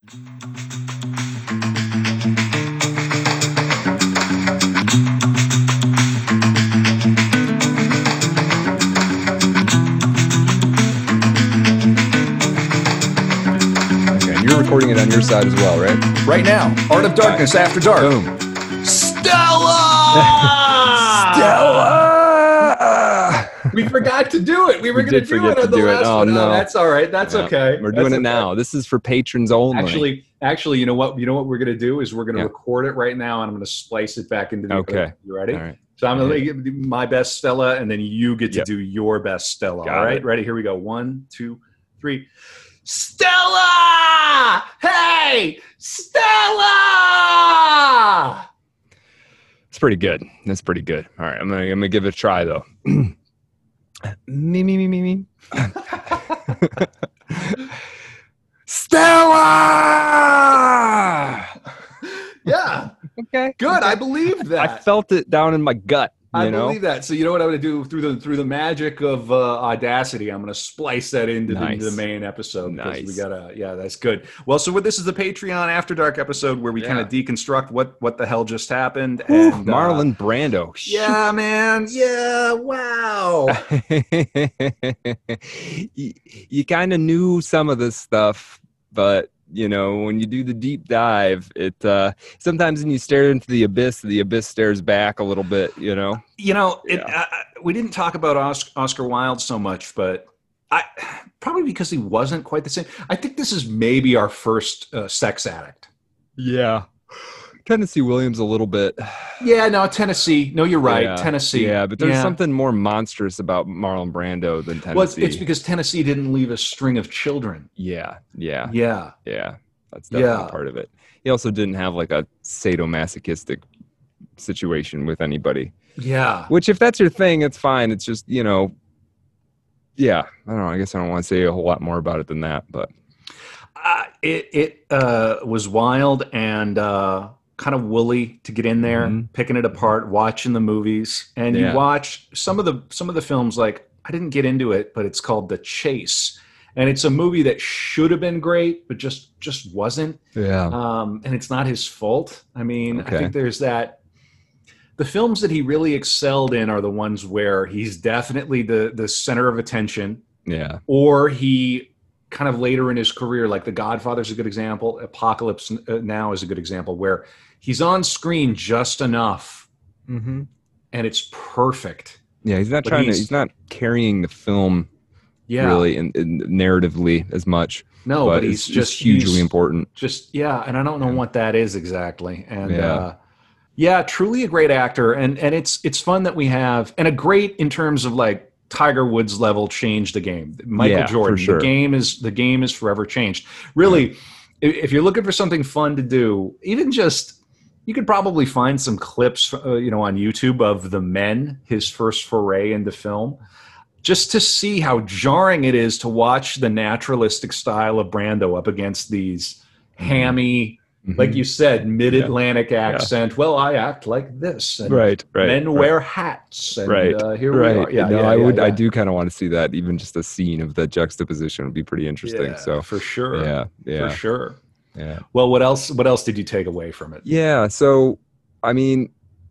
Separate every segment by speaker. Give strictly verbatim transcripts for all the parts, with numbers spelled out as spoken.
Speaker 1: You're recording it on your side as well, right?
Speaker 2: Right now, Art of Darkness After Dark.
Speaker 1: Boom.
Speaker 2: Stella!
Speaker 1: Stella!
Speaker 2: We forgot to do it. We were
Speaker 1: We
Speaker 2: going
Speaker 1: did
Speaker 2: to do
Speaker 1: forget
Speaker 2: it
Speaker 1: to
Speaker 2: on the
Speaker 1: do it.
Speaker 2: last
Speaker 1: Oh,
Speaker 2: one.
Speaker 1: no.
Speaker 2: Oh, that's all right. That's
Speaker 1: Yeah.
Speaker 2: okay.
Speaker 1: We're
Speaker 2: That's
Speaker 1: doing it
Speaker 2: okay.
Speaker 1: now. This is for patrons only.
Speaker 2: Actually, actually, you know what? You know what we're going to do is we're going to
Speaker 1: Yeah.
Speaker 2: record it right now, and I'm going to splice it back into the.
Speaker 1: Okay.
Speaker 2: Other. You ready?
Speaker 1: All right.
Speaker 2: So I'm going to give my best Stella, and then you get to
Speaker 1: Yep.
Speaker 2: do your best Stella.
Speaker 1: Got
Speaker 2: all right.
Speaker 1: it.
Speaker 2: Ready? Here we go. One, two, three. Stella! Hey, Stella!
Speaker 1: It's pretty good. That's pretty good. All right. I'm going to I'm gonna give it a try, though. me, me, me, me, me. Stella!
Speaker 2: Yeah.
Speaker 1: Okay.
Speaker 2: Good.
Speaker 1: Okay.
Speaker 2: I believe that.
Speaker 1: I felt it down in my gut. You
Speaker 2: I
Speaker 1: know?
Speaker 2: believe that. So you know what I'm going to do through the through the magic of uh, Audacity? I'm going to splice that into, the,
Speaker 1: Nice.
Speaker 2: into the main episode. because
Speaker 1: Nice.
Speaker 2: We gotta. Yeah, that's good. Well, so what, this is the Patreon After Dark episode where we
Speaker 1: Yeah.
Speaker 2: kind of deconstruct what what the hell just happened.
Speaker 1: Whew,
Speaker 2: and uh,
Speaker 1: Marlon Brando.
Speaker 2: yeah, man. Yeah. Wow.
Speaker 1: you you kind of knew some of this stuff, but you know, when you do the deep dive, it uh, sometimes when you stare into the abyss, the abyss stares back a little bit. You know.
Speaker 2: You know, it,
Speaker 1: Yeah.
Speaker 2: I, I- we didn't talk about Oscar, Oscar Wilde so much, but I probably because he wasn't quite the same. I think this is maybe our first uh, sex addict.
Speaker 1: Yeah. Tennessee Williams a little bit.
Speaker 2: Yeah, no, Tennessee. No, you're right.
Speaker 1: Yeah.
Speaker 2: Tennessee.
Speaker 1: Yeah, but there's
Speaker 2: Yeah.
Speaker 1: something more monstrous about Marlon Brando than Tennessee.
Speaker 2: Well, it's, it's because Tennessee didn't leave a string of children.
Speaker 1: yeah, yeah,
Speaker 2: Yeah.
Speaker 1: yeah. That's definitely
Speaker 2: Yeah.
Speaker 1: part of it. He also didn't have like a sadomasochistic situation with anybody.
Speaker 2: Yeah.
Speaker 1: Which, if that's your thing, it's fine. It's just, you know, yeah. I don't know. I guess I don't want to say a whole lot more about it than that, but
Speaker 2: Uh, it it uh, was wild and uh, kind of woolly to get in there,
Speaker 1: Mhm.
Speaker 2: picking it apart, watching the movies, and
Speaker 1: Yeah.
Speaker 2: you watch some of the some of the films. Like I didn't get into it, but it's called The Chase, and it's a movie that should have been great, but just just wasn't.
Speaker 1: yeah,
Speaker 2: Um, and it's not his fault. I mean,
Speaker 1: Okay.
Speaker 2: I think there's that. The films that he really excelled in are the ones where he's definitely the the center of attention,
Speaker 1: yeah,
Speaker 2: or he kind of later in his career, like The Godfather's a good example. Apocalypse Now is a good example where he's on screen just enough,
Speaker 1: mm-hmm.
Speaker 2: and it's perfect.
Speaker 1: yeah. He's not
Speaker 2: But
Speaker 1: trying
Speaker 2: he's-
Speaker 1: to. He's not carrying the film
Speaker 2: Yeah,
Speaker 1: really in, in narratively as much.
Speaker 2: no,
Speaker 1: but
Speaker 2: but he's
Speaker 1: it's
Speaker 2: just
Speaker 1: hugely
Speaker 2: he's
Speaker 1: important.
Speaker 2: Just yeah, and I don't know what that is exactly. And
Speaker 1: Yeah.
Speaker 2: uh, yeah, truly a great actor, and and it's it's fun that we have, and a great in terms of like Tiger Woods level changed the game. Michael
Speaker 1: Yeah, for
Speaker 2: Jordan,
Speaker 1: sure.
Speaker 2: the game is the game is forever changed. Really, i- if you're looking for something fun to do, even just you could probably find some clips, uh, you know, on YouTube of The Men, his first foray into film, just to see how jarring it is to watch the naturalistic style of Brando up against these hammy,
Speaker 1: Mhm.
Speaker 2: like you said, mid-Atlantic accent. Well, I act like this, and
Speaker 1: right, right,
Speaker 2: men
Speaker 1: right.
Speaker 2: wear hats, and
Speaker 1: Right,
Speaker 2: uh, here
Speaker 1: right.
Speaker 2: we are. Yeah,
Speaker 1: no,
Speaker 2: yeah,
Speaker 1: I
Speaker 2: yeah,
Speaker 1: would. I
Speaker 2: yeah.
Speaker 1: do kind of want to see that. Even just a scene of the juxtaposition would be pretty interesting.
Speaker 2: Yeah,
Speaker 1: so,
Speaker 2: for sure,
Speaker 1: yeah, yeah,
Speaker 2: for sure.
Speaker 1: yeah,
Speaker 2: Well, what else? What else did you take away from it?
Speaker 1: yeah. So, I mean,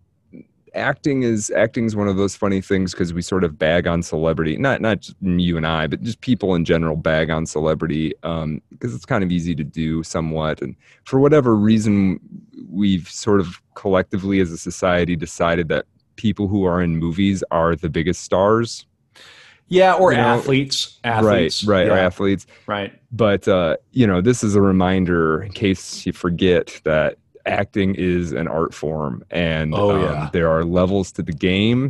Speaker 1: acting is acting is one of those funny things because we sort of bag on celebrity. Not not just you and I, but just people in general bag on celebrity um, because it's kind of easy to do somewhat. And for whatever reason, we've sort of collectively as a society decided that people who are in movies are the biggest stars.
Speaker 2: Yeah, or
Speaker 1: You know,
Speaker 2: athletes, athletes,
Speaker 1: Right, right,
Speaker 2: yeah,
Speaker 1: or athletes.
Speaker 2: right.
Speaker 1: But, uh, you know, this is a reminder in case you forget that acting is an art form and
Speaker 2: Oh,
Speaker 1: um,
Speaker 2: yeah.
Speaker 1: there are levels to the game.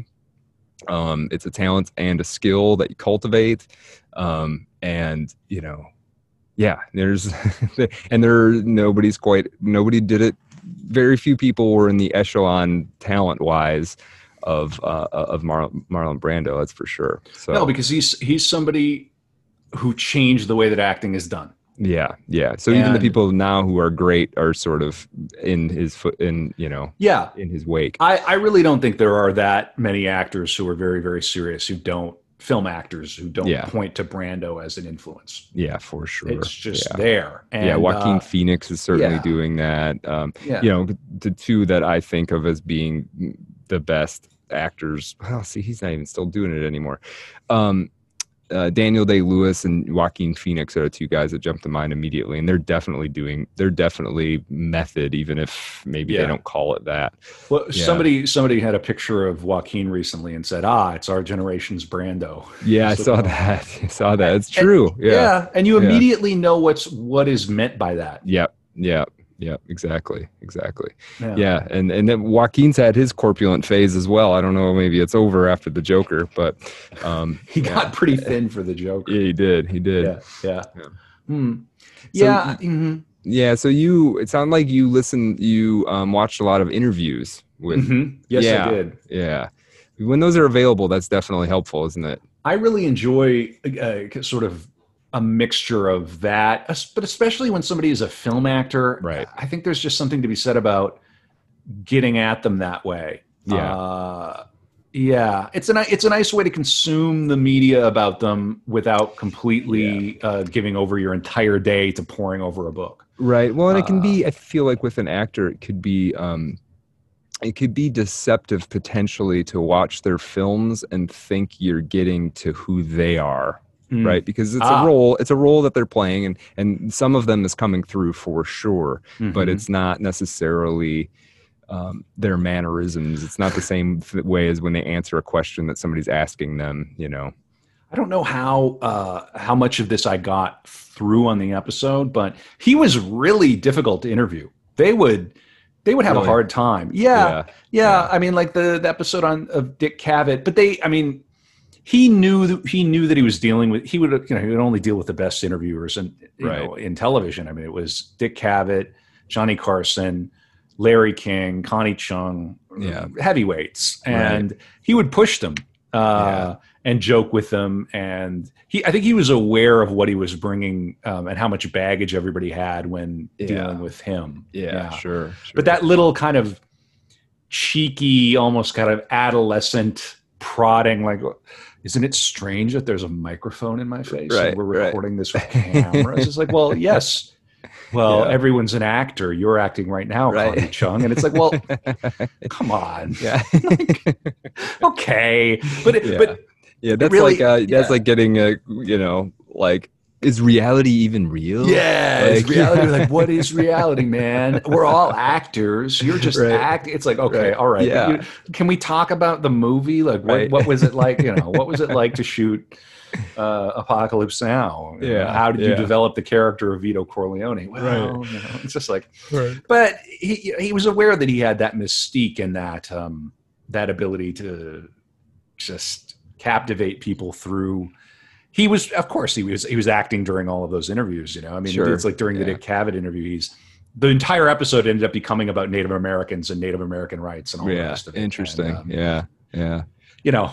Speaker 1: Um, it's a talent and a skill that you cultivate. Um, and, you know, yeah, there's, and there, nobody's quite, nobody did it. Very few people were in the echelon talent wise of, uh, of Mar- Marlon Brando. That's for sure. So,
Speaker 2: No, because he's he's somebody who changed the way that acting is done.
Speaker 1: yeah, yeah. So even the
Speaker 2: And-
Speaker 1: people now who are great are sort of in his foot, in you know,
Speaker 2: Yeah,
Speaker 1: in his wake.
Speaker 2: I, I really don't think there are that many actors who are very, very serious who don't film actors who don't
Speaker 1: Yeah.
Speaker 2: point to Brando as an influence.
Speaker 1: Yeah, for sure.
Speaker 2: It's just
Speaker 1: yeah.
Speaker 2: there. And,
Speaker 1: yeah, Joaquin
Speaker 2: uh,
Speaker 1: Phoenix is certainly
Speaker 2: yeah.
Speaker 1: doing that. Um,
Speaker 2: Yeah.
Speaker 1: You know, the two that I think of as being the best actors. Well, see, he's not even still doing it anymore. Um, uh, Daniel Day-Lewis and Joaquin Phoenix are the two guys that jump to mind immediately, and they're definitely doing. They're definitely method, even if maybe
Speaker 2: Yeah.
Speaker 1: they don't call it that.
Speaker 2: Well,
Speaker 1: Yeah.
Speaker 2: somebody somebody had a picture of Joaquin recently and said, "Ah, it's our generation's Brando."
Speaker 1: Yeah, I
Speaker 2: It's
Speaker 1: saw
Speaker 2: like,
Speaker 1: that. I saw that. It's
Speaker 2: And-
Speaker 1: true. Yeah.
Speaker 2: yeah, and you
Speaker 1: Yeah.
Speaker 2: immediately know what's what is meant by that.
Speaker 1: Yep. Yep. Yep. Exactly. Exactly. Yeah. And and then Joaquin's had his corpulent phase as well. I don't know. Maybe it's over after the Joker, but um,
Speaker 2: He
Speaker 1: yeah.
Speaker 2: got pretty thin for the Joker.
Speaker 1: Yeah, he did. He did.
Speaker 2: Yeah, yeah,
Speaker 1: Yeah.
Speaker 2: Hmm.
Speaker 1: So-
Speaker 2: yeah. mhm,
Speaker 1: Yeah. So you, it sounded like you listened, you um, watched a lot of interviews with.
Speaker 2: mhm. Yes,
Speaker 1: Yeah.
Speaker 2: I did.
Speaker 1: Yeah. When those are available, that's definitely helpful, isn't it?
Speaker 2: I really enjoy uh, sort of a mixture of that, es- but especially when somebody is a film actor.
Speaker 1: Right.
Speaker 2: I think there's just something to be said about getting at them that way.
Speaker 1: Yeah.
Speaker 2: Uh, yeah. It's a ni- it's a nice way to consume the media about them without completely uh, giving over your entire day to poring over a book.
Speaker 1: Right. Well, and it can
Speaker 2: Uh,
Speaker 1: be, I feel like with an actor, it could be, um, it could be deceptive potentially to watch their films and think you're getting to who they are.
Speaker 2: Mm.
Speaker 1: Right. Because it's
Speaker 2: Ah.
Speaker 1: a role, it's a role that they're playing, and, and some of them is coming through for sure, but
Speaker 2: Mhm.
Speaker 1: it's not necessarily um, their mannerisms. It's not the same th- way as when they answer a question that somebody's asking them, you know?
Speaker 2: I don't know how uh, how much of this I got through on the episode, but he was really difficult to interview. They would they would have
Speaker 1: Really?
Speaker 2: a hard time. Yeah, yeah.
Speaker 1: Yeah.
Speaker 2: I mean, like the, the episode on of Dick Cavett, but they, I mean, he knew that he knew that he was dealing with. He would, you know, he would only deal with the best interviewers, and you
Speaker 1: Right.
Speaker 2: know, in television. I mean, it was Dick Cavett, Johnny Carson, Larry King, Connie Chung,
Speaker 1: Yeah.
Speaker 2: heavyweights, and he would push them. Uh,
Speaker 1: Yeah.
Speaker 2: and joke with them, and he I think he was aware of what he was bringing um, and how much baggage everybody had when
Speaker 1: Yeah.
Speaker 2: dealing with him.
Speaker 1: Yeah, sure, sure.
Speaker 2: But that little kind of cheeky, almost kind of adolescent prodding, like, isn't it strange that there's a microphone in my face
Speaker 1: Right,
Speaker 2: and we're
Speaker 1: right.
Speaker 2: recording this with cameras? It's like, well, yes. Well,
Speaker 1: Yeah.
Speaker 2: everyone's an actor. You're acting right now,
Speaker 1: Right.
Speaker 2: Connie Chung. And it's like, well, come on.
Speaker 1: yeah.
Speaker 2: Okay. But, it,
Speaker 1: Yeah.
Speaker 2: but
Speaker 1: Yeah, that's
Speaker 2: really-
Speaker 1: like uh, that's
Speaker 2: yeah.
Speaker 1: like getting a, you know, like, is reality even real?
Speaker 2: yeah, it's
Speaker 1: Like-
Speaker 2: reality. Like, what is reality, man? We're all actors. You're just
Speaker 1: Right.
Speaker 2: acting. It's like, okay,
Speaker 1: Right.
Speaker 2: all right.
Speaker 1: Yeah.
Speaker 2: You- can we talk about the movie? Like, what,
Speaker 1: Right.
Speaker 2: what was it like? You know, what was it like to shoot uh, Apocalypse Now? You know,
Speaker 1: Yeah,
Speaker 2: how did you
Speaker 1: yeah.
Speaker 2: develop the character of Vito Corleone? Well,
Speaker 1: Right.
Speaker 2: you know, it's just like,
Speaker 1: Right.
Speaker 2: but he he was aware that he had that mystique and that um, that ability to just captivate people through. He was, of course, he was he was acting during all of those interviews. You know, I mean,
Speaker 1: Sure.
Speaker 2: it's like during the
Speaker 1: Yeah.
Speaker 2: Dick Cavett interview, he's the entire episode ended up becoming about Native Americans and Native American rights and all the
Speaker 1: Yeah,
Speaker 2: rest of it.
Speaker 1: interesting.
Speaker 2: And, um,
Speaker 1: yeah, yeah.
Speaker 2: you know,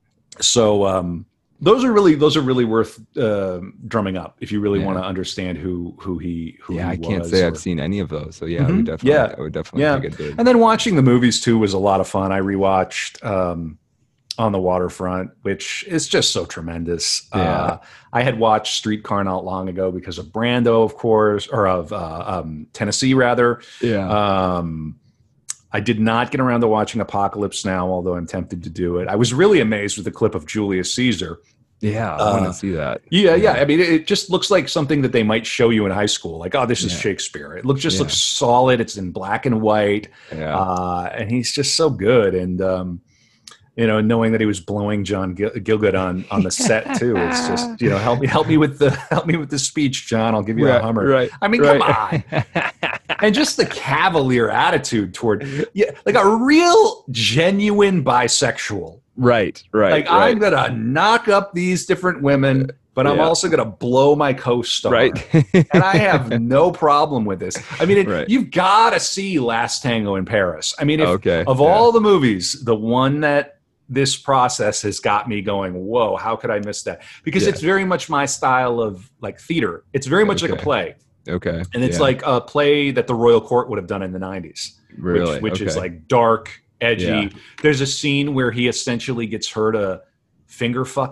Speaker 2: so um, those are really those are really worth uh, drumming up if you really
Speaker 1: Yeah.
Speaker 2: want to understand who who he who
Speaker 1: Yeah,
Speaker 2: he
Speaker 1: I can't
Speaker 2: was
Speaker 1: say
Speaker 2: or-
Speaker 1: I've seen any of those. So yeah, I
Speaker 2: Mhm.
Speaker 1: would definitely,
Speaker 2: Yeah.
Speaker 1: I would definitely
Speaker 2: Yeah.
Speaker 1: think it did.
Speaker 2: And then watching the movies too was a lot of fun. I rewatched um, On the Waterfront, which is just so tremendous.
Speaker 1: Yeah.
Speaker 2: Uh, I had watched Streetcar not long ago because of Brando, of course, or of uh, um, Tennessee, rather.
Speaker 1: Yeah,
Speaker 2: Um, I did not get around to watching Apocalypse Now, although I'm tempted to do it. I was really amazed with the clip of Julius Caesar.
Speaker 1: yeah, I want
Speaker 2: uh,
Speaker 1: to see that.
Speaker 2: Yeah, yeah. I mean, it, it just looks like something that they might show you in high school. Like, oh, this is
Speaker 1: Yeah.
Speaker 2: Shakespeare. It looks just
Speaker 1: Yeah.
Speaker 2: looks solid. It's in black and white.
Speaker 1: Yeah,
Speaker 2: Uh, and he's just so good. And, um, you know, knowing that he was blowing John Gil- Gilgood on, on the set too, it's just, you know, help me, help me with the, help me with the speech, John, I'll give you
Speaker 1: right,
Speaker 2: a Hummer.
Speaker 1: right.
Speaker 2: I mean,
Speaker 1: right.
Speaker 2: come on. And just the cavalier attitude toward, yeah, like a real genuine bisexual.
Speaker 1: right, right.
Speaker 2: Like,
Speaker 1: right.
Speaker 2: I'm going to knock up these different women, but I'm
Speaker 1: Yeah.
Speaker 2: also going to blow my co-star.
Speaker 1: right.
Speaker 2: And I have no problem with this. I mean, it,
Speaker 1: Right.
Speaker 2: you've got to see Last Tango in Paris. I mean, if,
Speaker 1: Okay,
Speaker 2: of
Speaker 1: yeah.
Speaker 2: all the movies, the one that this process has got me going, whoa, how could I miss that? Because
Speaker 1: Yeah.
Speaker 2: it's very much my style of like theater. It's very much like a
Speaker 1: Okay.
Speaker 2: play.
Speaker 1: Okay,
Speaker 2: And it's
Speaker 1: yeah.
Speaker 2: like a play that the Royal Court would have done in the nineties,
Speaker 1: really,
Speaker 2: which, which is
Speaker 1: okay.
Speaker 2: like dark, edgy.
Speaker 1: Yeah.
Speaker 2: There's a scene where he essentially gets her to finger fuck him.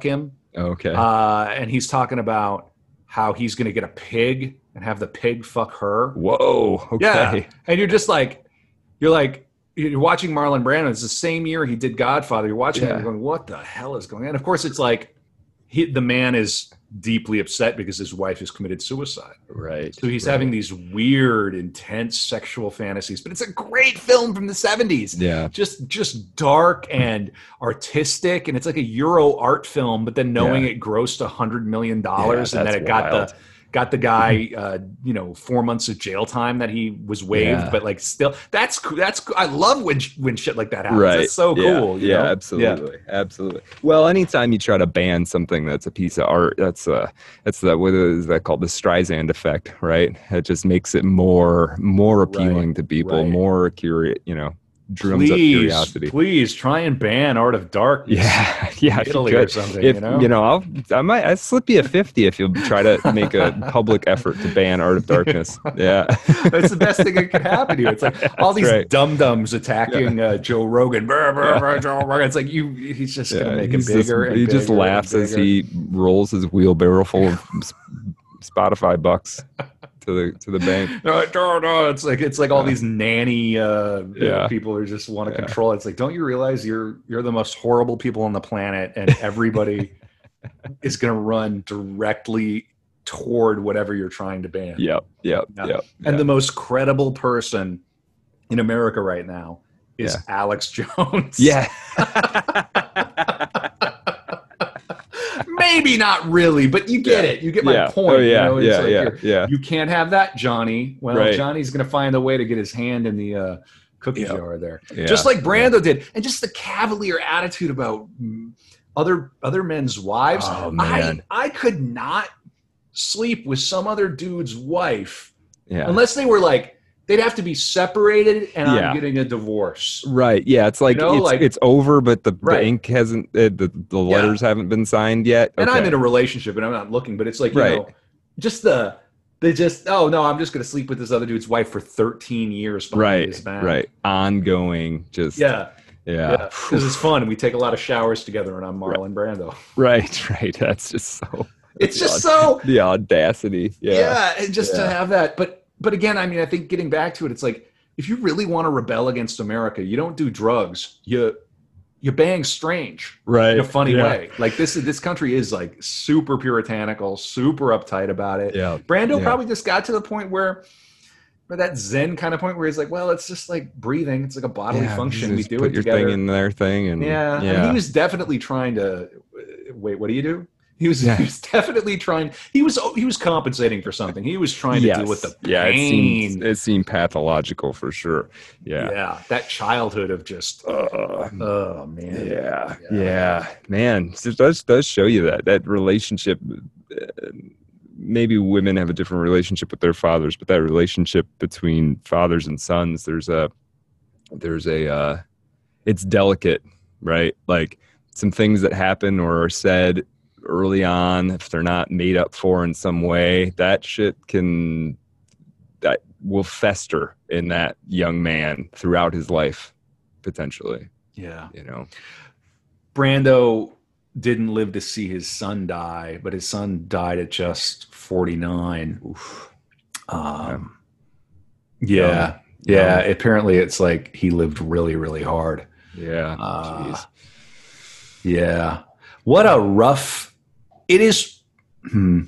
Speaker 1: Okay.
Speaker 2: uh, and he's talking about how he's going to get a pig and have the pig fuck her.
Speaker 1: Whoa. Okay.
Speaker 2: Yeah, and you're just like, you're like, you're watching Marlon Brando. It's the same year he did Godfather. You're watching
Speaker 1: Yeah.
Speaker 2: it, and you're going, what the hell is going on? And of course, it's like he, the man is deeply upset because his wife has committed suicide.
Speaker 1: Right.
Speaker 2: So he's
Speaker 1: right.
Speaker 2: having these weird, intense sexual fantasies. But it's a great film from the seventies.
Speaker 1: Yeah.
Speaker 2: Just just dark and artistic. And it's like a Euro art film, but then knowing
Speaker 1: Yeah.
Speaker 2: it grossed one hundred million dollars
Speaker 1: Yeah,
Speaker 2: and then
Speaker 1: that's
Speaker 2: it got
Speaker 1: wild.
Speaker 2: the got the guy, uh, you know, four months of jail time that he was waived.
Speaker 1: Yeah.
Speaker 2: But like still, that's cool. That's cool. I love when, when shit like that happens.
Speaker 1: Right.
Speaker 2: That's so
Speaker 1: Yeah.
Speaker 2: cool. you
Speaker 1: Yeah,
Speaker 2: know?
Speaker 1: absolutely. Absolutely. Well, anytime you try to ban something that's a piece of art, that's uh that's the what is that called? The Streisand effect, right? It just makes it more more appealing
Speaker 2: Right,
Speaker 1: to people,
Speaker 2: right.
Speaker 1: more curious, you know, drums up
Speaker 2: Please,
Speaker 1: curiosity.
Speaker 2: please try and ban Art of Darkness.
Speaker 1: Yeah, yeah. If you
Speaker 2: Italy or
Speaker 1: could,
Speaker 2: something,
Speaker 1: if
Speaker 2: you know?
Speaker 1: I'll, I might, I slip you a fifty if you'll try to make a public effort to ban Art of Darkness. Yeah,
Speaker 2: That's the best thing that could happen to you. It's like all these
Speaker 1: right.
Speaker 2: dum-dums attacking uh, Joe Rogan. Brr, brr, brr, Joe Rogan. It's like you. He's just
Speaker 1: yeah.
Speaker 2: gonna make
Speaker 1: He's
Speaker 2: it bigger.
Speaker 1: just,
Speaker 2: and
Speaker 1: he just
Speaker 2: bigger
Speaker 1: laughs
Speaker 2: and
Speaker 1: as
Speaker 2: bigger.
Speaker 1: he rolls his wheelbarrow full of s- Spotify bucks to the to the bank.
Speaker 2: No, no, no. It's like it's like all
Speaker 1: Yeah.
Speaker 2: these nanny uh, you know,
Speaker 1: Yeah.
Speaker 2: people who just want to
Speaker 1: Yeah.
Speaker 2: control it. It's like, don't you realize you're you're the most horrible people on the planet, and everybody is gonna run directly toward whatever you're trying to ban.
Speaker 1: Yep, yep,
Speaker 2: Yeah.
Speaker 1: yep.
Speaker 2: And
Speaker 1: yeah.
Speaker 2: the most credible person in America right now is
Speaker 1: Yeah.
Speaker 2: Alex Jones.
Speaker 1: yeah.
Speaker 2: Maybe not really, but you get
Speaker 1: Yeah.
Speaker 2: it. You get my
Speaker 1: yeah.
Speaker 2: point.
Speaker 1: Oh yeah,
Speaker 2: you know? It's
Speaker 1: yeah,
Speaker 2: like
Speaker 1: yeah,
Speaker 2: you're-
Speaker 1: yeah.
Speaker 2: You can't have that, Johnny. Well,
Speaker 1: Right.
Speaker 2: Johnny's going to find a way to get his hand in the uh, cookie
Speaker 1: Yeah.
Speaker 2: jar there,
Speaker 1: Yeah.
Speaker 2: just like Brando did, and just the cavalier attitude about mm, other other men's wives.
Speaker 1: Oh, man.
Speaker 2: I I could not sleep with some other dude's wife
Speaker 1: Yeah.
Speaker 2: unless they were like they'd have to be separated, and
Speaker 1: Yeah.
Speaker 2: I'm getting a divorce.
Speaker 1: Right. Yeah. It's like,
Speaker 2: You know,
Speaker 1: it's,
Speaker 2: like-
Speaker 1: it's over, but the,
Speaker 2: Right.
Speaker 1: the ink hasn't, uh, the, the letters haven't been signed yet.
Speaker 2: And I'm
Speaker 1: Okay.
Speaker 2: in a relationship and I'm not looking, but it's like, you
Speaker 1: Right.
Speaker 2: know, just the, they just, oh no, I'm just going to sleep with this other dude's wife for thirteen years. behind his
Speaker 1: Right.
Speaker 2: back.
Speaker 1: Right. Ongoing. Just,
Speaker 2: Yeah.
Speaker 1: yeah.
Speaker 2: Yeah. Because it's fun. We take a lot of showers together and I'm Marlon Brando.
Speaker 1: Right. Right. That's just so,
Speaker 2: It's
Speaker 1: the
Speaker 2: just
Speaker 1: aud-
Speaker 2: so,
Speaker 1: the audacity.
Speaker 2: yeah.
Speaker 1: Yeah.
Speaker 2: and just to
Speaker 1: Yeah.
Speaker 2: have that. But, but again, I mean, I think getting back to it, it's like, if you really want to rebel against America, you don't do drugs. You, you bang strange.
Speaker 1: Right.
Speaker 2: In a funny
Speaker 1: yeah.
Speaker 2: way. Like this, this country is like super puritanical, super uptight about it.
Speaker 1: Yeah.
Speaker 2: Brando
Speaker 1: Yeah.
Speaker 2: probably just got to the point where, where that Zen kind of point where he's like, well, it's just like breathing. It's like a bodily
Speaker 1: Yeah,
Speaker 2: function.
Speaker 1: you
Speaker 2: We
Speaker 1: just
Speaker 2: do
Speaker 1: put
Speaker 2: it
Speaker 1: your
Speaker 2: together.
Speaker 1: thing in their thing. And
Speaker 2: yeah.
Speaker 1: yeah.
Speaker 2: And he was definitely trying to, uh, wait, what do you do? He was,
Speaker 1: Yeah.
Speaker 2: he was definitely trying. He was he was compensating for something. He was trying to
Speaker 1: Yes.
Speaker 2: deal with the
Speaker 1: Yeah. It
Speaker 2: pain.
Speaker 1: seemed, it seemed pathological for sure. Yeah.
Speaker 2: yeah, that childhood of just,
Speaker 1: Uh,
Speaker 2: oh man.
Speaker 1: Yeah,
Speaker 2: Yeah.
Speaker 1: yeah, man, it does does show you that that relationship. uh, Maybe women have a different relationship with their fathers, but that relationship between fathers and sons, there's a, there's a, uh, it's delicate, right? Like some things that happen or are said early on, if they're not made up for in some way, that shit can, that will fester in that young man throughout his life, potentially.
Speaker 2: Yeah.
Speaker 1: You know.
Speaker 2: Brando didn't live to see his son die, but his son died at just forty-nine.
Speaker 1: Oof.
Speaker 2: Um, yeah, yeah. Apparently, it's like he lived really, really hard.
Speaker 1: Yeah.
Speaker 2: Uh,
Speaker 1: Jeez.
Speaker 2: yeah. What a rough. It is. Hmm,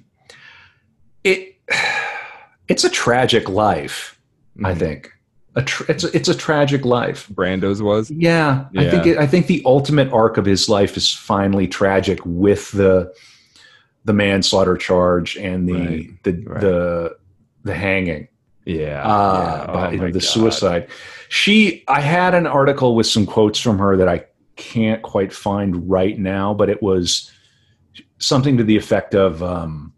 Speaker 2: it. It's a tragic life. I
Speaker 1: Mhm.
Speaker 2: think. A tr- it's a, it's a tragic life.
Speaker 1: Brando's was.
Speaker 2: Yeah, I think
Speaker 1: Yeah.
Speaker 2: it, I think the ultimate arc of his life is finally tragic with the the manslaughter charge and the
Speaker 1: Right,
Speaker 2: the,
Speaker 1: right.
Speaker 2: the the hanging.
Speaker 1: Yeah.
Speaker 2: Uh,
Speaker 1: yeah.
Speaker 2: but,
Speaker 1: Oh
Speaker 2: you know,
Speaker 1: my
Speaker 2: the
Speaker 1: God.
Speaker 2: suicide. She, I had an article with some quotes from her that I can't quite find right now, but it was something to the effect of um,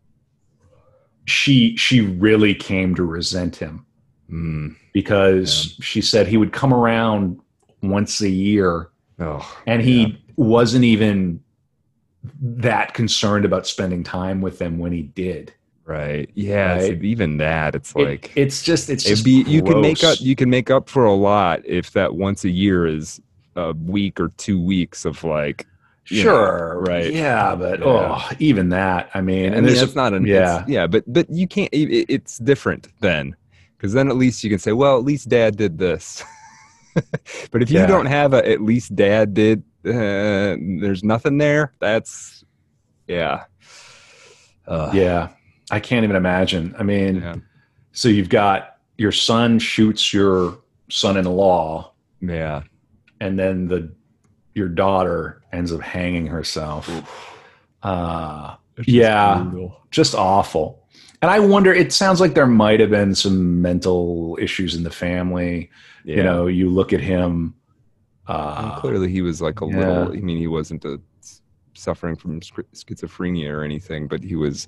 Speaker 2: she she really came to resent him
Speaker 1: Mm.
Speaker 2: because she said he would come around once a year
Speaker 1: Oh.
Speaker 2: and he wasn't even that concerned about spending time with them when he did.
Speaker 1: Right. Yeah.
Speaker 2: Right?
Speaker 1: so even that, it's
Speaker 2: It-
Speaker 1: like
Speaker 2: it's just it's
Speaker 1: it'd
Speaker 2: just
Speaker 1: be. You can make
Speaker 2: gross.
Speaker 1: up. You can make up for a lot if that once a year is a week or two weeks of like you know,
Speaker 2: Sure,
Speaker 1: right?
Speaker 2: Yeah, but
Speaker 1: Yeah.
Speaker 2: oh, even that. I mean,
Speaker 1: I
Speaker 2: and
Speaker 1: mean,
Speaker 2: there's
Speaker 1: that's
Speaker 2: a,
Speaker 1: not an
Speaker 2: yeah,
Speaker 1: it's, yeah, but but you can't. It, it's different then, because then at least you can say, well, at least Dad did this. But if you
Speaker 2: yeah,
Speaker 1: don't have a at least Dad did, uh, there's nothing there. That's yeah, uh,
Speaker 2: yeah. I can't even imagine. I mean,
Speaker 1: yeah,
Speaker 2: so you've got your son shoots your son-in-law,
Speaker 1: yeah.
Speaker 2: and then the your daughter ends up hanging herself. Uh,
Speaker 1: It's just
Speaker 2: yeah,
Speaker 1: brutal.
Speaker 2: just awful. And I wonder, it sounds like there might have been some mental issues in the family.
Speaker 1: Yeah.
Speaker 2: You know, you look at him.
Speaker 1: And
Speaker 2: Uh,
Speaker 1: clearly, he was like a
Speaker 2: yeah.
Speaker 1: little. I mean, he wasn't a, suffering from schizophrenia or anything, but he was.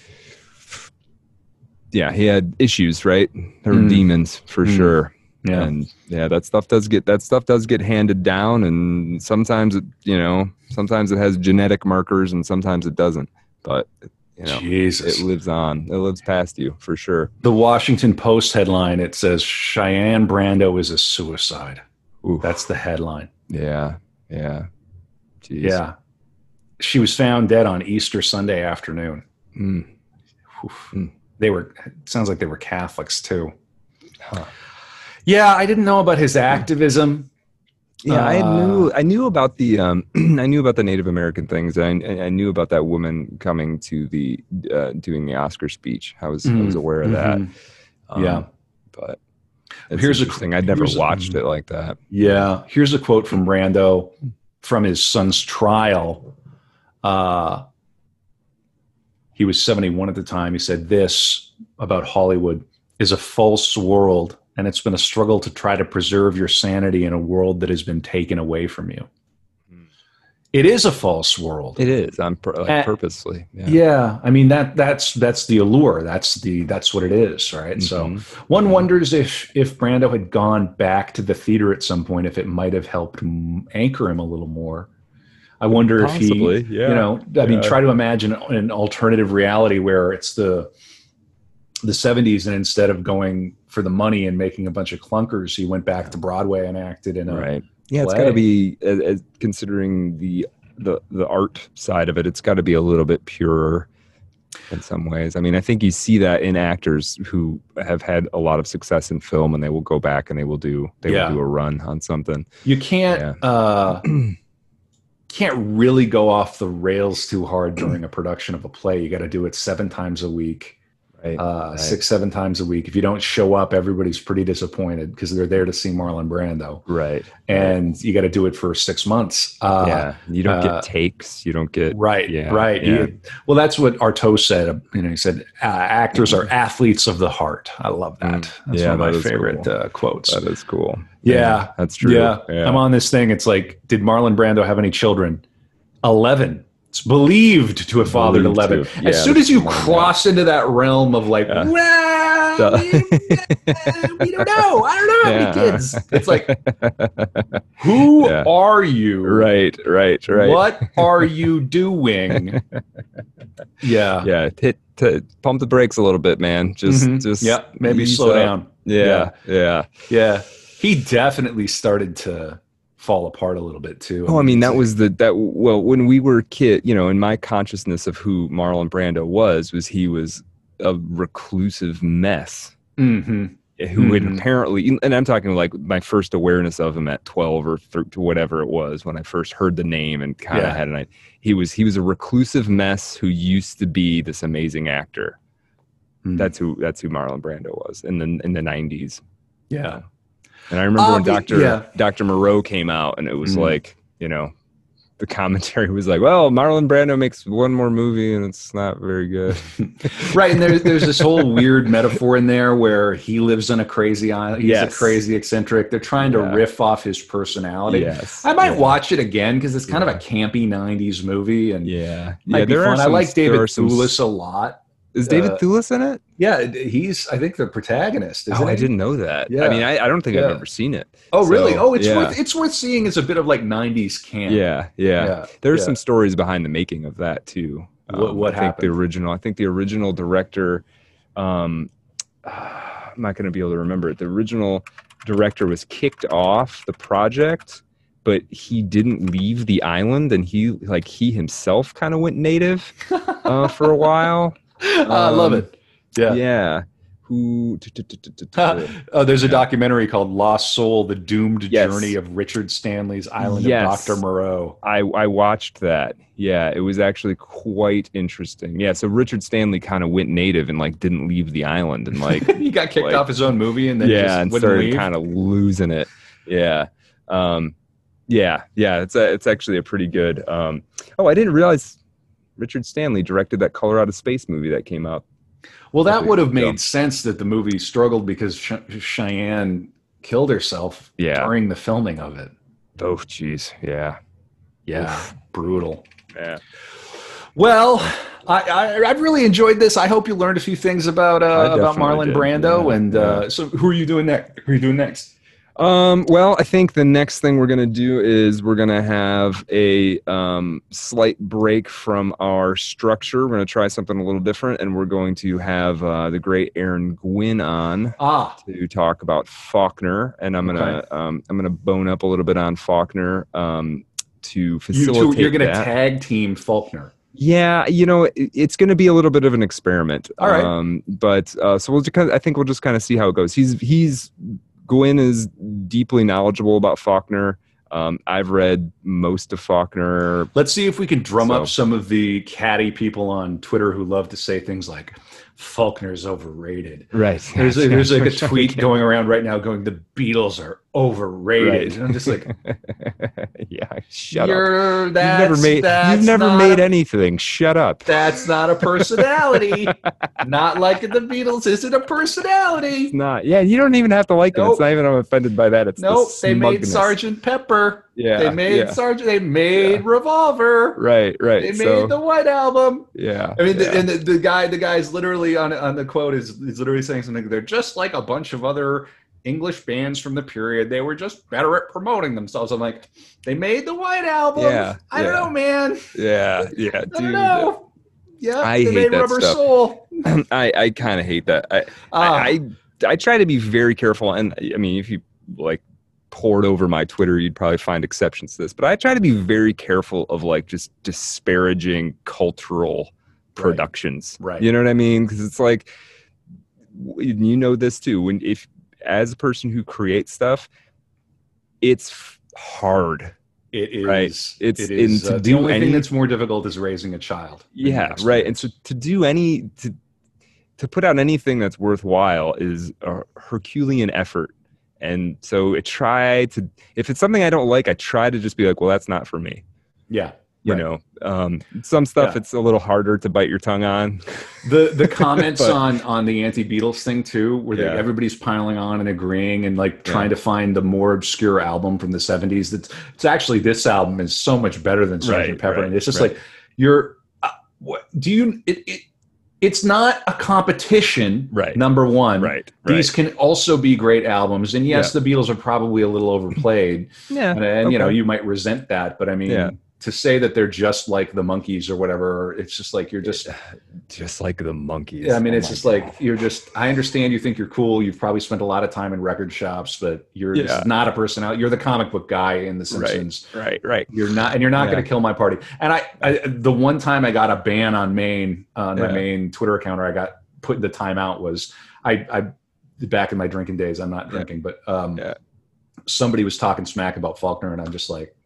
Speaker 1: Yeah, he had issues, right? There were
Speaker 2: Mm.
Speaker 1: demons for
Speaker 2: Mm.
Speaker 1: sure.
Speaker 2: Yeah.
Speaker 1: And yeah, that stuff does get that stuff does get handed down, and sometimes it, you know, sometimes it has genetic markers, and sometimes it doesn't. But you know,
Speaker 2: Jesus.
Speaker 1: it lives on. It lives past you for sure.
Speaker 2: The Washington Post headline, it says Cheyenne Brando is a suicide.
Speaker 1: Oof.
Speaker 2: That's the headline.
Speaker 1: Yeah, yeah, Jeez.
Speaker 2: Yeah. She was found dead on Easter Sunday afternoon.
Speaker 1: Mm.
Speaker 2: Mm. They were, it sounds like they were Catholics too.
Speaker 1: Huh.
Speaker 2: Yeah, I didn't know about his activism.
Speaker 1: Yeah, I
Speaker 2: Uh,
Speaker 1: knew I knew about the um, I knew about the Native American things. I I knew about that woman coming to the uh, doing the Oscar speech. I was I was aware of that.
Speaker 2: Mhm.
Speaker 1: Um,
Speaker 2: Yeah.
Speaker 1: but it's
Speaker 2: Here's a-
Speaker 1: interesting. I'd never
Speaker 2: here's a-
Speaker 1: watched it like that.
Speaker 2: Yeah. Here's a quote from Brando from his son's trial. Uh, he was seventy-one at the time. He said this about Hollywood is a false world, and it's been a struggle to try to preserve your sanity in a world that has been taken away from you.
Speaker 1: Hmm.
Speaker 2: It is a false world.
Speaker 1: It is on pur- like
Speaker 2: Uh,
Speaker 1: purposely. Yeah.
Speaker 2: Yeah, I mean that that's that's the allure. That's the that's what it is, right? So
Speaker 1: Mhm.
Speaker 2: one
Speaker 1: Mhm.
Speaker 2: wonders if if Brando had gone back to the theater at some point, if it might have helped m- anchor him a little more. I wonder
Speaker 1: Possibly,
Speaker 2: if he,
Speaker 1: yeah.
Speaker 2: you know, I mean,
Speaker 1: Yeah.
Speaker 2: try to imagine an alternative reality where it's the the seventies, and instead of going for the money and making a bunch of clunkers, he went back to Broadway and acted in a
Speaker 1: Right. Yeah, it's
Speaker 2: play.
Speaker 1: got to be as, as considering the the the art side of it. It's got to be a little bit purer in some ways. I mean, I think you see that in actors who have had a lot of success in film, and they will go back and they will do they
Speaker 2: Yeah.
Speaker 1: will do a run on something.
Speaker 2: You can't
Speaker 1: Yeah.
Speaker 2: uh, can't really go off the rails too hard during a production of a play. You got to do it seven times a week,
Speaker 1: Right.
Speaker 2: uh,
Speaker 1: right.
Speaker 2: six, seven times a week. If you don't show up, everybody's pretty disappointed because they're there to see Marlon Brando,
Speaker 1: Right.
Speaker 2: and you got to do it for six months. Uh,
Speaker 1: yeah. You don't
Speaker 2: uh,
Speaker 1: get takes. You don't get
Speaker 2: Right,
Speaker 1: Yeah,
Speaker 2: right.
Speaker 1: yeah.
Speaker 2: You- well, that's what Artaud said. You know, he said, uh, "Actors are athletes of the heart." I love that.
Speaker 1: Mm,
Speaker 2: That's
Speaker 1: yeah,
Speaker 2: one of my
Speaker 1: that is
Speaker 2: favorite
Speaker 1: cool.
Speaker 2: uh, quotes.
Speaker 1: That is cool.
Speaker 2: Yeah,
Speaker 1: that's true.
Speaker 2: Yeah.
Speaker 1: Yeah.
Speaker 2: I'm on this thing. It's like, did Marlon Brando have any children? eleven. It's believed to have fathered
Speaker 1: Believed
Speaker 2: eleven.
Speaker 1: to. Yeah,
Speaker 2: as soon as you
Speaker 1: that's more than
Speaker 2: cross into that realm of like,
Speaker 1: Yeah.
Speaker 2: well,
Speaker 1: Duh.
Speaker 2: we, we don't know. I don't know how
Speaker 1: Yeah.
Speaker 2: many kids. It's like, who
Speaker 1: Yeah.
Speaker 2: are you?
Speaker 1: Right, right, right.
Speaker 2: What are you doing? yeah.
Speaker 1: Yeah, hit to pump the brakes a little bit, man. Just,
Speaker 2: Mhm.
Speaker 1: just
Speaker 2: yeah. Maybe
Speaker 1: ease
Speaker 2: slow
Speaker 1: up.
Speaker 2: down.
Speaker 1: Yeah, yeah.
Speaker 2: Yeah. He definitely started to fall apart a little bit too.
Speaker 1: Oh, I mean,
Speaker 2: it's
Speaker 1: that
Speaker 2: like-
Speaker 1: was the that. Well, when we were kid, you know, in my consciousness of who Marlon Brando was, was he was a reclusive mess
Speaker 2: Mhm.
Speaker 1: who had
Speaker 2: Mhm.
Speaker 1: apparently, and I'm talking like my first awareness of him at twelve or thirteen, whatever it was, when I first heard the name and kind of
Speaker 2: Yeah.
Speaker 1: had an idea. He was he was a reclusive mess who used to be this amazing actor.
Speaker 2: Mhm.
Speaker 1: That's who that's who Marlon Brando was in the in the nineties.
Speaker 2: yeah.
Speaker 1: And I remember
Speaker 2: Uh,
Speaker 1: when
Speaker 2: the-
Speaker 1: Doctor
Speaker 2: yeah.
Speaker 1: Doctor Moreau came out, and it was
Speaker 2: Mhm.
Speaker 1: like, you know, the commentary was like, "Well, Marlon Brando makes one more movie, and it's not very good."
Speaker 2: Right, and there's there's this whole weird metaphor in there where he lives on a crazy island. He's
Speaker 1: Yes.
Speaker 2: a crazy eccentric. They're trying to
Speaker 1: Yeah.
Speaker 2: riff off his personality.
Speaker 1: Yes,
Speaker 2: I might
Speaker 1: yeah.
Speaker 2: watch it again because it's kind of a campy nineties movie and
Speaker 1: Yeah,
Speaker 2: might
Speaker 1: yeah.
Speaker 2: be
Speaker 1: There are
Speaker 2: fun. I
Speaker 1: some,
Speaker 2: like David
Speaker 1: there are some-
Speaker 2: Thewlis a lot.
Speaker 1: Is David
Speaker 2: uh,
Speaker 1: Thewlis in it?
Speaker 2: Yeah, he's I think the protagonist. Isn't
Speaker 1: Oh, I
Speaker 2: he?
Speaker 1: didn't know that.
Speaker 2: Yeah.
Speaker 1: I mean, I, I don't think
Speaker 2: Yeah.
Speaker 1: I've ever seen it.
Speaker 2: Oh, really?
Speaker 1: So,
Speaker 2: Oh, it's
Speaker 1: yeah.
Speaker 2: worth it's worth seeing as a bit of like nineties camp.
Speaker 1: Yeah, yeah.
Speaker 2: Yeah,
Speaker 1: There's
Speaker 2: yeah.
Speaker 1: some stories behind the making of that too.
Speaker 2: What- what
Speaker 1: I think the
Speaker 2: happened?
Speaker 1: original. I think the original director. Um, I'm not going to be able to remember it. The original director was kicked off the project but he didn't leave the island, and he like he himself kind of went native uh, for a while.
Speaker 2: Um, I love it. Yeah.
Speaker 1: Yeah. Who?
Speaker 2: Oh, there's a documentary called Lost Soul: The Doomed
Speaker 1: Yes.
Speaker 2: Journey of Richard Stanley's Island
Speaker 1: Yes.
Speaker 2: of Doctor Moreau.
Speaker 1: I I watched that. Yeah, it was actually quite interesting. Yeah, so Richard Stanley kind of went native and like didn't leave the island, and like
Speaker 2: He got kicked
Speaker 1: like,
Speaker 2: off his own movie and then
Speaker 1: yeah,
Speaker 2: just
Speaker 1: and
Speaker 2: wouldn't
Speaker 1: started
Speaker 2: leave.
Speaker 1: kind of losing it. Yeah. Um, yeah, yeah, it's a, it's actually a pretty good. Um, oh, I didn't realize Richard Stanley directed that Color Out of Space movie that came out.
Speaker 2: Well, that
Speaker 1: Couple
Speaker 2: would have
Speaker 1: years ago.
Speaker 2: made sense that the movie struggled because Ch- Cheyenne killed herself
Speaker 1: Yeah.
Speaker 2: during the filming of it.
Speaker 1: Oh, jeez, yeah,
Speaker 2: Yeah, brutal.
Speaker 1: yeah.
Speaker 2: Well, I, I I've really enjoyed this. I hope you learned a few things about
Speaker 1: I
Speaker 2: uh, about
Speaker 1: definitely
Speaker 2: Marlon
Speaker 1: did.
Speaker 2: Brando.
Speaker 1: Yeah,
Speaker 2: And
Speaker 1: yeah.
Speaker 2: uh, so, who are you doing next? Who are you doing next?
Speaker 1: Um, well, I think the next thing we're gonna do is we're gonna have a um, slight break from our structure. We're gonna try something a little different, and we're going to have uh, the great Aaron Gwynn on
Speaker 2: Ah,
Speaker 1: to talk about Faulkner, and I'm gonna
Speaker 2: Okay.
Speaker 1: um, I'm gonna bone up a little bit on Faulkner um, to
Speaker 2: you
Speaker 1: facilitate
Speaker 2: two, you're going to
Speaker 1: that.
Speaker 2: tag team Faulkner.
Speaker 1: Yeah, you know, it, it's going to be a little bit of an experiment.
Speaker 2: All right.
Speaker 1: Um, but uh, so we'll just kind of, I think we'll just kind of see how it goes. He's he's Gwynn is deeply knowledgeable about Faulkner. Um, I've read most of Faulkner.
Speaker 2: Let's see if we can drum
Speaker 1: So-
Speaker 2: up some of the catty people on Twitter who love to say things like Faulkner's overrated.
Speaker 1: Right.
Speaker 2: There's, a, there's like a tweet going around right now going, the Beatles are overrated.
Speaker 1: Right.
Speaker 2: And I'm just like,
Speaker 1: yeah. Shut up.
Speaker 2: you're,
Speaker 1: You've
Speaker 2: that's,
Speaker 1: never made.
Speaker 2: that's
Speaker 1: You've never
Speaker 2: not
Speaker 1: made
Speaker 2: a,
Speaker 1: anything. Shut up.
Speaker 2: That's not a personality. Not liking the Beatles isn't a personality.
Speaker 1: It's not. Yeah, you don't even have to like them.
Speaker 2: Nope.
Speaker 1: It's not even I'm offended by that. It's the
Speaker 2: Nope, they made
Speaker 1: smugness.
Speaker 2: Sergeant Pepper.
Speaker 1: Yeah.
Speaker 2: They made
Speaker 1: yeah.
Speaker 2: Sergeant. They made Revolver.
Speaker 1: Right. Right.
Speaker 2: They made
Speaker 1: so,
Speaker 2: the White Album.
Speaker 1: yeah.
Speaker 2: I mean,
Speaker 1: yeah.
Speaker 2: the, and the, the guy, the guy's literally on on the quote is, is literally saying something. They're just like a bunch of other English bands from the period. They were just better at promoting themselves. I'm like, they made the White Album.
Speaker 1: Yeah,
Speaker 2: I don't
Speaker 1: yeah.
Speaker 2: know, man.
Speaker 1: yeah. Yeah.
Speaker 2: I don't
Speaker 1: Dude.
Speaker 2: know. Yeah,
Speaker 1: I
Speaker 2: they
Speaker 1: hate
Speaker 2: made
Speaker 1: that
Speaker 2: Rubber
Speaker 1: stuff.
Speaker 2: Soul.
Speaker 1: I, I kind of hate that. I,
Speaker 2: Ah,
Speaker 1: I, I I try to be very careful, and I mean, if you like poured over my Twitter, you'd probably find exceptions to this. But I try to be very careful of like just disparaging cultural productions.
Speaker 2: Right.
Speaker 1: You know what I mean? Because it's like, w- you know this too. When if as a person who creates stuff, it's f- hard.
Speaker 2: it is.
Speaker 1: right.
Speaker 2: It's
Speaker 1: It's-
Speaker 2: it is.
Speaker 1: and to
Speaker 2: Uh, the
Speaker 1: do
Speaker 2: only
Speaker 1: any-
Speaker 2: thing that's more difficult is raising a child. in
Speaker 1: Yeah,
Speaker 2: that
Speaker 1: right. And so
Speaker 2: experience.
Speaker 1: to do any to to put out anything that's worthwhile is a Herculean effort. And so I try to, if it's something I don't like, I try to just be like, well, that's not for me.
Speaker 2: yeah,
Speaker 1: You
Speaker 2: right.
Speaker 1: know, um, some stuff
Speaker 2: Yeah.
Speaker 1: it's a little harder to bite your tongue on.
Speaker 2: The the comments
Speaker 1: But-
Speaker 2: on on the anti-Beatles thing too, where they,
Speaker 1: Yeah.
Speaker 2: everybody's piling on and agreeing and like
Speaker 1: Yeah.
Speaker 2: trying to find the more obscure album from the seventies. That's it's actually this album is so much better than Sergeant
Speaker 1: Right,
Speaker 2: Pepper,
Speaker 1: right,
Speaker 2: and it's just
Speaker 1: right.
Speaker 2: like you're. Uh, what do you? It, it it's not a competition.
Speaker 1: Right.
Speaker 2: Number one.
Speaker 1: Right.
Speaker 2: These can also be great albums, and yes,
Speaker 1: Yeah.
Speaker 2: the Beatles are probably a little overplayed,
Speaker 1: Yeah.
Speaker 2: and, and you know
Speaker 1: okay.
Speaker 2: you might resent that, but I mean,
Speaker 1: Yeah.
Speaker 2: to say that they're just like the Monkees or whatever, it's just like you're just.
Speaker 1: Just like the monkeys.
Speaker 2: Yeah, I mean,
Speaker 1: Oh
Speaker 2: it's
Speaker 1: my
Speaker 2: just
Speaker 1: God.
Speaker 2: like you're just. I understand you think you're cool. You've probably spent a lot of time in record shops, but you're this
Speaker 1: Yeah.
Speaker 2: is not a personality. You're the comic book guy in The Simpsons.
Speaker 1: Right, right.
Speaker 2: You're not, and you're not
Speaker 1: Yeah.
Speaker 2: going to kill my party. And I, I, the one time I got a ban on main on my
Speaker 1: Yeah.
Speaker 2: main Twitter account, or I got put in the timeout was I, I back in my drinking days. I'm not
Speaker 1: Yeah.
Speaker 2: drinking, but um,
Speaker 1: Yeah.
Speaker 2: somebody was talking smack about Faulkner, and I'm just like.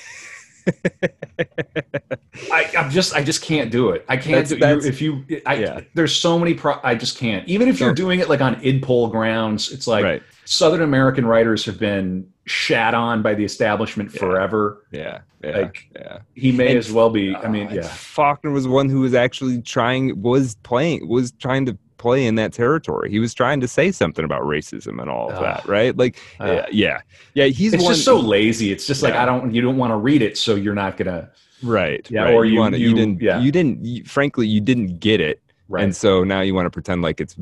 Speaker 2: I, I'm just, I just can't do it. I can't
Speaker 1: That's-
Speaker 2: do
Speaker 1: that's-
Speaker 2: you, if you. I,
Speaker 1: yeah.
Speaker 2: There's so many. Pro, I just can't. Even if you're
Speaker 1: No.
Speaker 2: doing it like on id poll grounds, it's like
Speaker 1: Right.
Speaker 2: Southern American writers have been shat on by the establishment
Speaker 1: Yeah.
Speaker 2: forever.
Speaker 1: Yeah. Yeah.
Speaker 2: Like
Speaker 1: yeah.
Speaker 2: he may
Speaker 1: And-
Speaker 2: as well be. I mean,
Speaker 1: Uh,
Speaker 2: yeah,
Speaker 1: Faulkner was one who was actually trying, was playing, was trying to play in that territory. He was trying to say something about racism and all of
Speaker 2: Ugh.
Speaker 1: that, right? Like,
Speaker 2: Uh,
Speaker 1: yeah, yeah, yeah. He's
Speaker 2: it's
Speaker 1: one,
Speaker 2: just so lazy. It's just like
Speaker 1: Yeah.
Speaker 2: I don't. You don't want to read it, so you're not gonna.
Speaker 1: right.
Speaker 2: Yeah,
Speaker 1: right.
Speaker 2: or you-
Speaker 1: wanna,
Speaker 2: you-
Speaker 1: didn't,
Speaker 2: yeah.
Speaker 1: you didn't, you, frankly, you didn't get it,
Speaker 2: Right.
Speaker 1: and so now you want to pretend like it's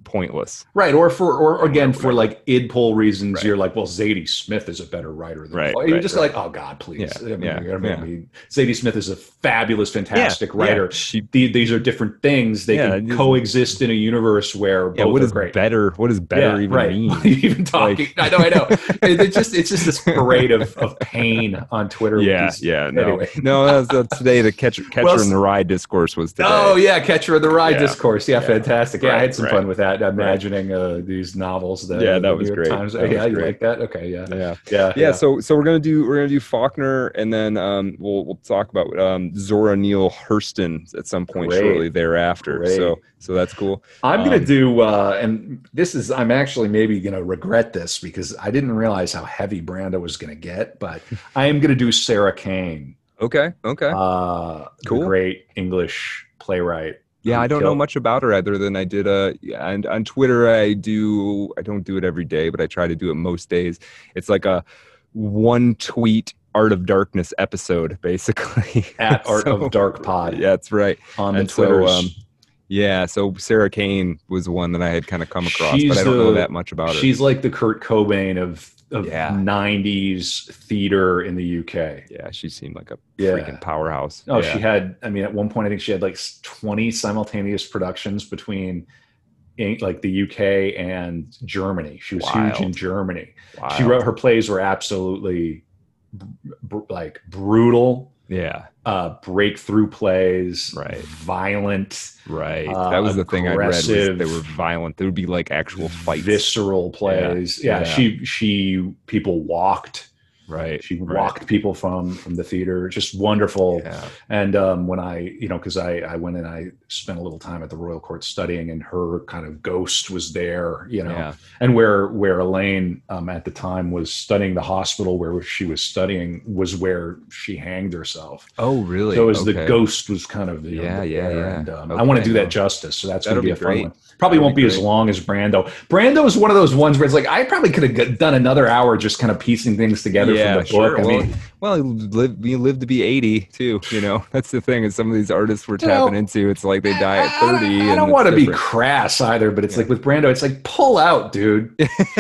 Speaker 1: pointless.
Speaker 2: Right, or for or again for like id poll reasons,
Speaker 1: Right.
Speaker 2: you're like, well, Zadie Smith is a better writer than
Speaker 1: Right,
Speaker 2: Paul. You're
Speaker 1: right,
Speaker 2: just
Speaker 1: right.
Speaker 2: like, oh God, please.
Speaker 1: Yeah,
Speaker 2: I mean,
Speaker 1: yeah,
Speaker 2: I mean,
Speaker 1: yeah.
Speaker 2: I mean, Zadie Smith is a fabulous, fantastic
Speaker 1: Yeah,
Speaker 2: writer.
Speaker 1: yeah, she-
Speaker 2: The- these are different things. They
Speaker 1: Yeah,
Speaker 2: can
Speaker 1: it is-
Speaker 2: coexist in a universe where
Speaker 1: Yeah,
Speaker 2: both
Speaker 1: what
Speaker 2: are
Speaker 1: is
Speaker 2: great.
Speaker 1: better? What does better
Speaker 2: Yeah,
Speaker 1: even
Speaker 2: right.
Speaker 1: mean?
Speaker 2: What are you even talking? I know, I know. It- It's just it's just this parade of, of pain on Twitter.
Speaker 1: Yeah,
Speaker 2: with these,
Speaker 1: yeah, no,
Speaker 2: Anyway.
Speaker 1: no. That's, that's today. The catcher, catcher
Speaker 2: Well,
Speaker 1: in the Rye discourse was today.
Speaker 2: Oh yeah, Catcher in the Rye
Speaker 1: Yeah.
Speaker 2: discourse. Yeah,
Speaker 1: Yeah.
Speaker 2: fantastic. Yeah, I
Speaker 1: Right,
Speaker 2: had some
Speaker 1: right.
Speaker 2: fun with that. Imagining uh, these novels. That,
Speaker 1: Yeah,
Speaker 2: uh,
Speaker 1: that
Speaker 2: the
Speaker 1: was
Speaker 2: New York
Speaker 1: great.
Speaker 2: Times.
Speaker 1: That
Speaker 2: yeah,
Speaker 1: was
Speaker 2: you
Speaker 1: great.
Speaker 2: like that? Okay, yeah,
Speaker 1: Yeah.
Speaker 2: yeah,
Speaker 1: yeah, so so we're gonna do we're gonna do Faulkner, and then um, we'll we'll talk about um, Zora Neale Hurston at some point
Speaker 2: Great.
Speaker 1: shortly thereafter.
Speaker 2: Great.
Speaker 1: So so that's cool.
Speaker 2: I'm gonna
Speaker 1: Um,
Speaker 2: do, uh, and this is I'm actually maybe gonna regret this because I didn't realize how heavy Brando was gonna get, but I am gonna do Sarah Kane,
Speaker 1: Okay, okay.
Speaker 2: uh,
Speaker 1: Cool.
Speaker 2: the great English playwright.
Speaker 1: Yeah,
Speaker 2: who
Speaker 1: I don't know
Speaker 2: killed-
Speaker 1: much about her other than I did uh yeah, and on Twitter I do I don't do it every day, but I try to do it most days. It's like a one tweet Art of Darkness episode, basically.
Speaker 2: At Art
Speaker 1: So-
Speaker 2: of Dark Pod.
Speaker 1: Yeah, that's right.
Speaker 2: on the
Speaker 1: And so,
Speaker 2: Twitters.
Speaker 1: um, yeah, so Sarah Kane was one that I had kind of come across,
Speaker 2: She's
Speaker 1: but I don't know
Speaker 2: the-
Speaker 1: that much about her.
Speaker 2: She's like the Kurt Cobain of of
Speaker 1: Yeah.
Speaker 2: nineties theater in the U K.
Speaker 1: Yeah, she seemed like a
Speaker 2: Yeah.
Speaker 1: freaking powerhouse.
Speaker 2: Oh,
Speaker 1: yeah.
Speaker 2: she had. I mean, at one point, I think she had like twenty simultaneous productions between in- like the U K and Germany. She was huge in
Speaker 1: Wild.
Speaker 2: Germany.
Speaker 1: Wild.
Speaker 2: She wrote her plays were absolutely br- br- like brutal,
Speaker 1: Yeah,
Speaker 2: uh, breakthrough plays,
Speaker 1: Right.
Speaker 2: violent,
Speaker 1: right.
Speaker 2: Uh,
Speaker 1: that was the thing I read. Was
Speaker 2: aggressive,
Speaker 1: they were violent. There would be like actual fights.
Speaker 2: visceral plays. Yeah,
Speaker 1: Yeah.
Speaker 2: she she people walked.
Speaker 1: Right.
Speaker 2: She
Speaker 1: right.
Speaker 2: walked people from from the theater. Just wonderful.
Speaker 1: Yeah.
Speaker 2: And um, when I, you know, because I, I went and I spent a little time at the Royal Court studying, and her kind of ghost was there, you know,
Speaker 1: Yeah.
Speaker 2: and where where Elaine um, at the time was studying, the hospital where she was studying was where she hanged herself.
Speaker 1: Oh, really?
Speaker 2: So as
Speaker 1: Okay.
Speaker 2: the ghost was kind of, you know,
Speaker 1: Yeah, yeah,
Speaker 2: there.
Speaker 1: yeah.
Speaker 2: And, um, I
Speaker 1: Okay,
Speaker 2: want to do that
Speaker 1: well,
Speaker 2: justice. So that's
Speaker 1: that'll
Speaker 2: going to be
Speaker 1: be
Speaker 2: a fun
Speaker 1: great.
Speaker 2: one. Probably
Speaker 1: That'll
Speaker 2: won't
Speaker 1: be
Speaker 2: be as
Speaker 1: great.
Speaker 2: long as Brando. Brando is one of those ones where it's like I probably could have got- done another hour just kind of piecing things together
Speaker 1: Yeah,
Speaker 2: from the
Speaker 1: sure.
Speaker 2: book. I
Speaker 1: well,
Speaker 2: mean,
Speaker 1: well, you live, you live to be eighty too. You know, that's the thing. Is some of these artists we're
Speaker 2: You know,
Speaker 1: tapping into, it's like they die at
Speaker 2: I- I don't-
Speaker 1: thirty.
Speaker 2: I,
Speaker 1: and
Speaker 2: don't
Speaker 1: it's
Speaker 2: want to be
Speaker 1: different.
Speaker 2: crass either, but it's
Speaker 1: Yeah.
Speaker 2: like with Brando, it's like pull out, dude.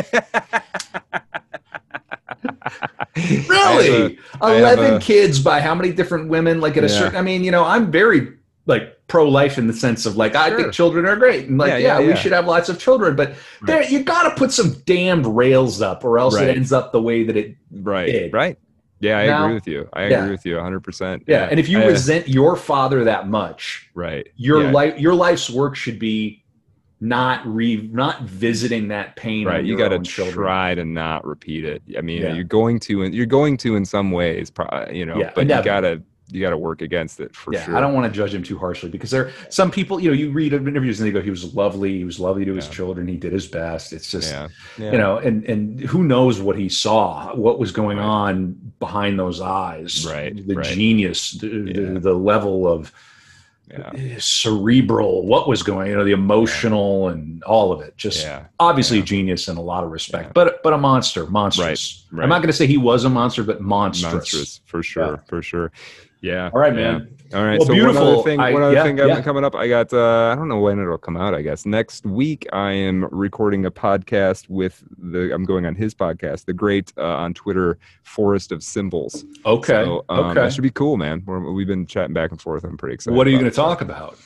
Speaker 2: Really,
Speaker 1: I have
Speaker 2: eleven
Speaker 1: a-
Speaker 2: kids by how many different women? Like at a
Speaker 1: Yeah.
Speaker 2: certain, I mean, you know, I'm very like pro-life in the sense of like I
Speaker 1: Sure.
Speaker 2: think children are great and like
Speaker 1: Yeah,
Speaker 2: yeah,
Speaker 1: yeah,
Speaker 2: we
Speaker 1: yeah.
Speaker 2: should have lots of children, but there you got to put some damned rails up, or else
Speaker 1: Right.
Speaker 2: it ends up the way that it.
Speaker 1: Right.
Speaker 2: Big.
Speaker 1: Right. Yeah, I
Speaker 2: Now-
Speaker 1: agree with you. I
Speaker 2: Yeah.
Speaker 1: agree with you one hundred percent.
Speaker 2: Yeah, and if you
Speaker 1: I-
Speaker 2: resent your father that much,
Speaker 1: right,
Speaker 2: your
Speaker 1: yeah.
Speaker 2: life, your life's work should be not re, not visiting that pain.
Speaker 1: Right,
Speaker 2: on
Speaker 1: you
Speaker 2: your
Speaker 1: got to
Speaker 2: own children.
Speaker 1: try to not repeat it. I mean,
Speaker 2: Yeah.
Speaker 1: you're going to, and you're going to in some ways, pro- you know,
Speaker 2: Yeah,
Speaker 1: but you
Speaker 2: inevitably.
Speaker 1: gotta, you gotta work against it for
Speaker 2: Yeah,
Speaker 1: sure.
Speaker 2: I don't want to judge him too harshly because there some people, you know, you read interviews and they go, he was lovely, he was lovely to his
Speaker 1: Yeah.
Speaker 2: children, he did his best. It's just,
Speaker 1: Yeah. yeah.
Speaker 2: you know, and and who knows what he saw, what was going
Speaker 1: Right.
Speaker 2: on behind those eyes,
Speaker 1: Right,
Speaker 2: The
Speaker 1: right.
Speaker 2: genius, the,
Speaker 1: Yeah.
Speaker 2: the, the level of
Speaker 1: yeah.
Speaker 2: cerebral, what was going, you know, the emotional and all of it. Just
Speaker 1: Yeah.
Speaker 2: obviously
Speaker 1: Yeah.
Speaker 2: a genius in a lot of respect,
Speaker 1: Yeah.
Speaker 2: but but a monster, monstrous.
Speaker 1: Right,
Speaker 2: I'm not
Speaker 1: right.
Speaker 2: going to say he was a monster, but monstrous.
Speaker 1: Monstrous for sure,
Speaker 2: Yeah.
Speaker 1: for sure. Yeah.
Speaker 2: All right,
Speaker 1: yeah.
Speaker 2: man.
Speaker 1: All right.
Speaker 2: Well,
Speaker 1: so one
Speaker 2: beautiful.
Speaker 1: other thing,
Speaker 2: I-
Speaker 1: one other
Speaker 2: yeah,
Speaker 1: thing I've
Speaker 2: yeah.
Speaker 1: got coming up. I got. Uh, I don't know when it'll come out. I guess next week I am recording a podcast with the. I'm going on his podcast, the great uh, on Twitter, Forest of Symbols.
Speaker 2: Okay.
Speaker 1: So, um,
Speaker 2: okay.
Speaker 1: That should be cool, man. We're, we've been chatting back and forth. I'm pretty excited.
Speaker 2: What are you
Speaker 1: about
Speaker 2: going
Speaker 1: it.
Speaker 2: to talk about?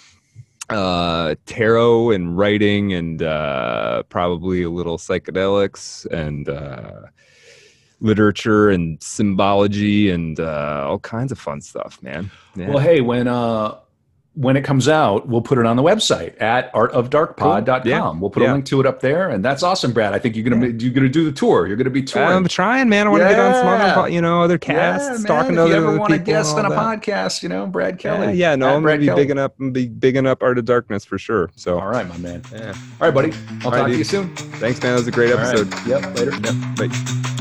Speaker 1: Uh, tarot and writing, and uh, probably a little psychedelics and uh, literature and symbology and uh, all kinds of fun stuff, man. Yeah.
Speaker 2: Well, hey, when uh when it comes out, we'll put it on the website at art of dark pod dot com.
Speaker 1: Cool. Yeah.
Speaker 2: We'll put
Speaker 1: Yeah.
Speaker 2: a link to it up there, and that's awesome, Brad. I think you're gonna be, you're gonna do the tour. You're gonna be touring.
Speaker 1: I'm trying, man. I want to get on some
Speaker 2: Yeah.
Speaker 1: other, po- you know, other casts,
Speaker 2: yeah, man,
Speaker 1: talking to
Speaker 2: if you
Speaker 1: other,
Speaker 2: ever
Speaker 1: other
Speaker 2: want to
Speaker 1: people
Speaker 2: guest
Speaker 1: and
Speaker 2: on a
Speaker 1: all that.
Speaker 2: podcast, you know, Brad Kelly.
Speaker 1: Yeah, yeah, no,
Speaker 2: At
Speaker 1: I'm
Speaker 2: Brad
Speaker 1: gonna be
Speaker 2: Kelly.
Speaker 1: bigging up, be bigging up Art of Darkness for sure. So,
Speaker 2: All right, my man.
Speaker 1: yeah.
Speaker 2: All right, buddy. I'll
Speaker 1: All right,
Speaker 2: talk to
Speaker 1: dude.
Speaker 2: you soon.
Speaker 1: Thanks, man. That was a great
Speaker 2: All right.
Speaker 1: episode.
Speaker 2: Yep. Later.
Speaker 1: Yep. Bye.